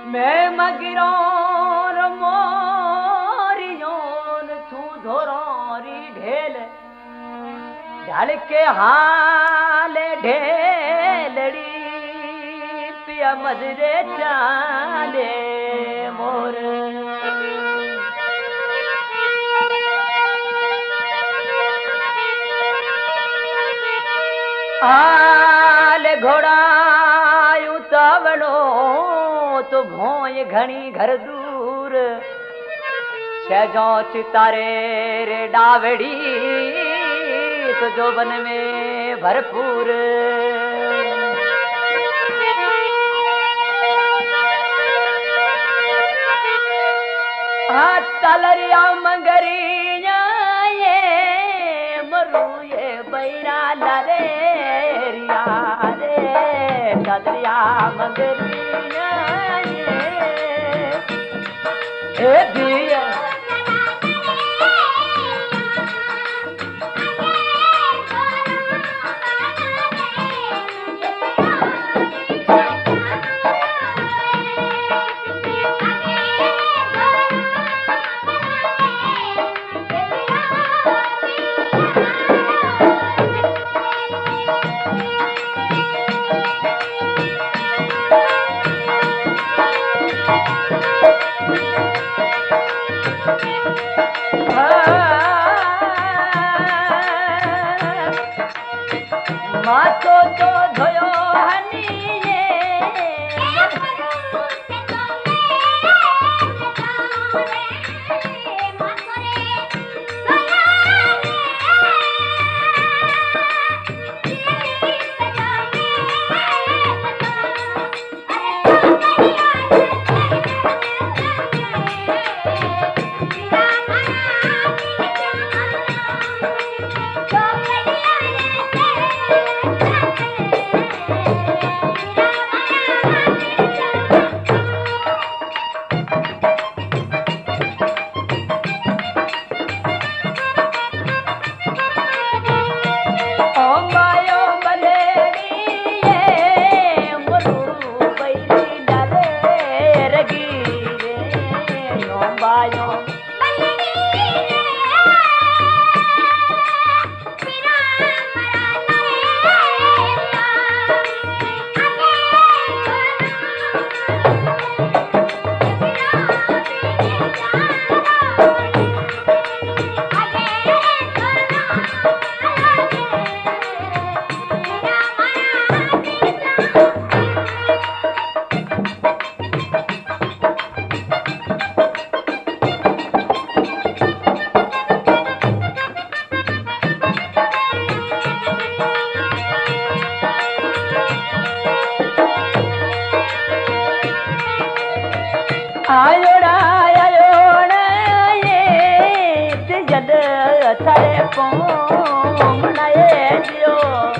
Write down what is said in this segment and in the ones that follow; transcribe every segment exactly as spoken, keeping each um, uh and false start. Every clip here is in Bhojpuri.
मैं मगिरोर मोरियोन तू धोरोरी ढेल ढल के हाल ढेलड़ी पिया मजरे चाले मोर हाल घोड़ायू तावड़ो तो भोय घनी घर दूर सहजो चितारे रे डावड़ी तो जोबन में भरपूर हाँ तलरिया मंगरिया ये मरू ये बैरा लरे रिया रे तलरिया मंगरिया ए दिया मातो तो धोयो हनी आयोड़ा आयोड़ा ये जद थारे पोमना ये जियो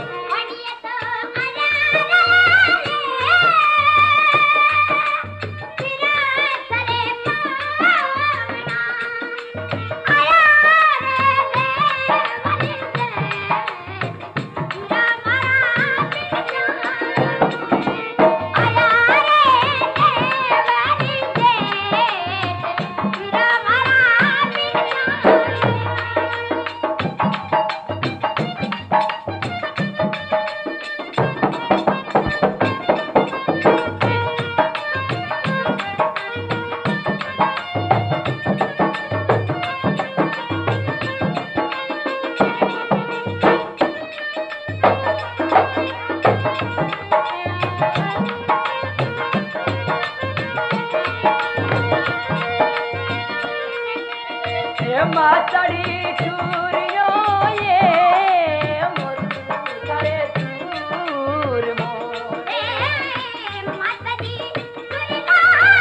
मातड़ी चूरियो ये मोर करे चूर मोरे मातड़ी चूरियो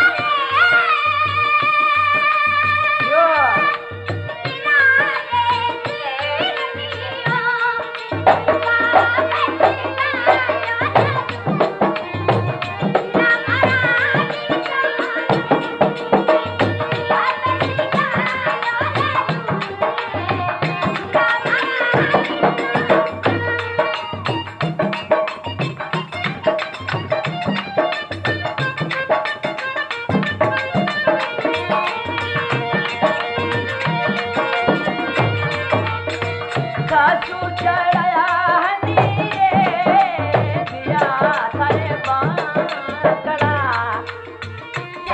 यो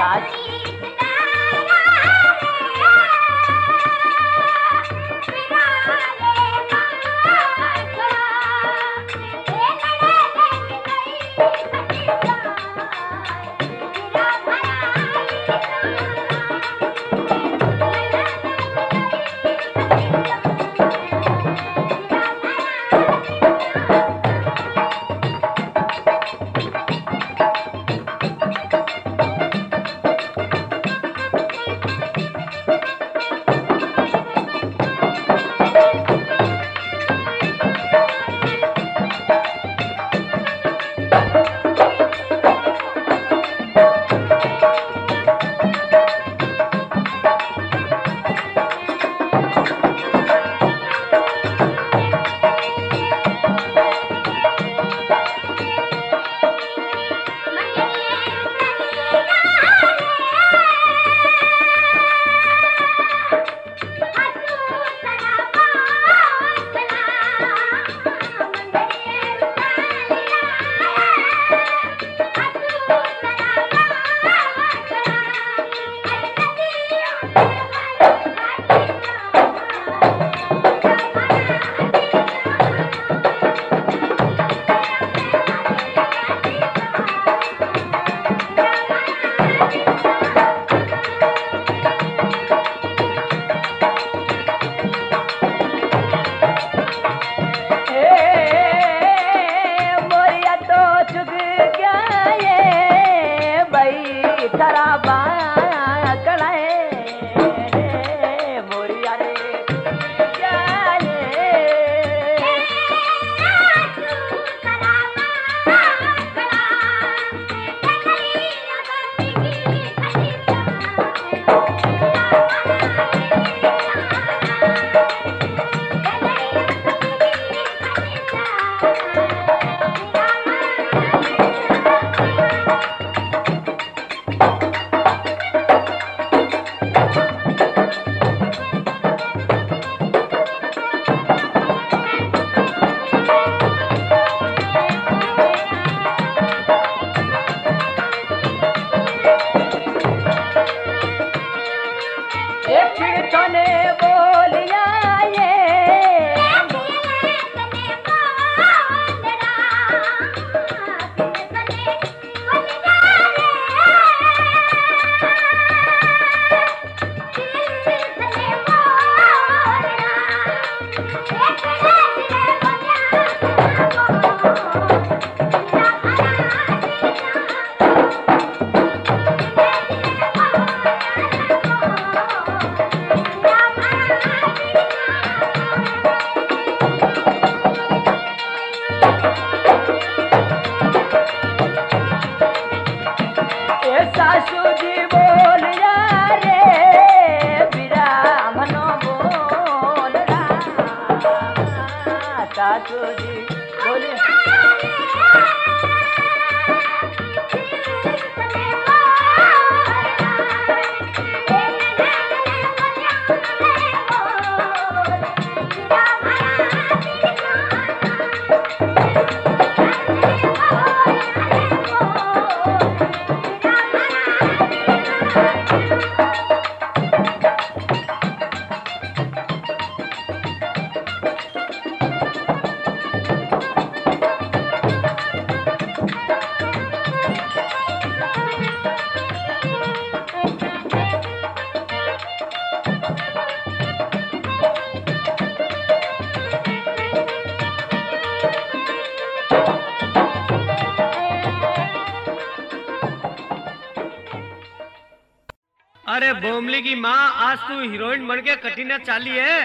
अरे बोमली की माँ, आज तू हीरोइन बन के कठिन चाली है।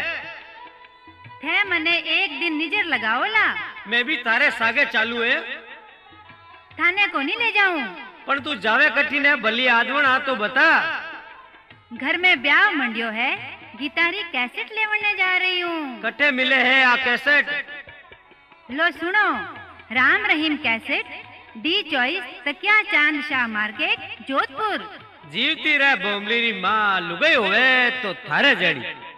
थे मने एक दिन निजर लगाओला। मैं भी तारे सागे चालू है। थाने को नहीं ले जाऊं। पर तू जावे कठिन है, भली आदवण आ तो बता। घर में ब्याह मंडियो है, गिटारी कैसेट लेवने जा रही हूँ। कटे मिले है आ कैसेट? लो सुनो, Ram Rahim cassette, D choice, Takiya Chand Shah market, Jodhpur. जीवती रह बोमली री माँ, लुगाई होवे तो थारे जड़ी।